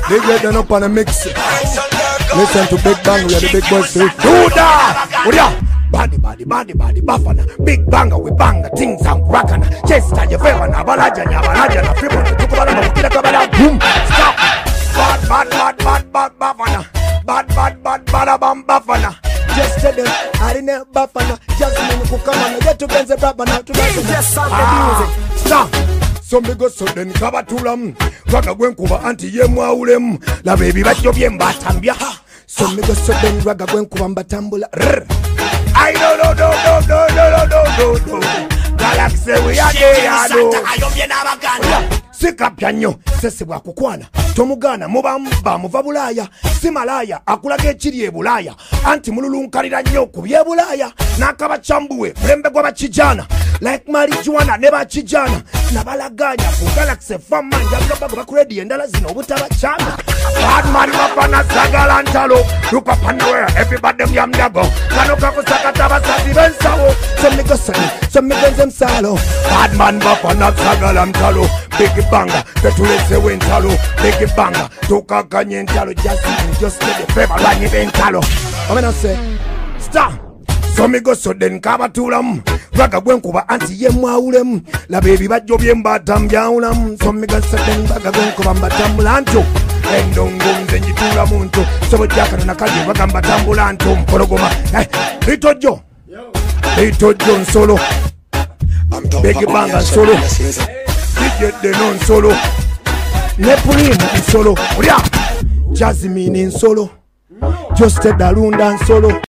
Big Red done up on a mix. Listen to Big Bang, we are the big boys. Do that! What ya? Body, buffana. Big Banga, we bang things and rockana. Chester, your favor, na balaja, na people. Boom, stop. Bad, buffana. Bad, buffana. Just tell them, I didn't buffana. Just mean to come on, get to Benz Brabba now to just sound the music. Stop. So me go so then kaba tulam. Raga gwen kuba anti ye mwa ulem. La baby bat yo bien batambia. So me go so then raga gwen kuba mbatambula. I no. Galaxy we are there. Sika pianyo sese bwa kukwana tomugana mubamba muva bulaya simalaya akulage kiri e bulaya anti mululunkalira nnyo ku bye bulaya nakaba chambuwe mulembe gwa bakijana like marijuana ne bakijana nabalaganya ku Galaxy Farm manja bloba bakuredi endala zino obutaba chana bad man mapana sagala ntalo luka panwe everybody myamdago kanoka kusakata basazi bensawo so me go salo bad man mapana sagala ntalo big banga betulese wentalo big banga tukakanye ntalo just the favor ranye bentalo amena say stop. So me go so then kabatulam raga gwen kuba anti ye mwaulem la baby bajjo byembatambyaunam so me go so then raga gwen kuba mbatambulanto endongomze njitula muntu so bojaka na kaje bagamba tambulanto mpologoma litojo nsolo big banga solo get the non solo Nepulimo in solo Jasmine in solo Just the Darunda solo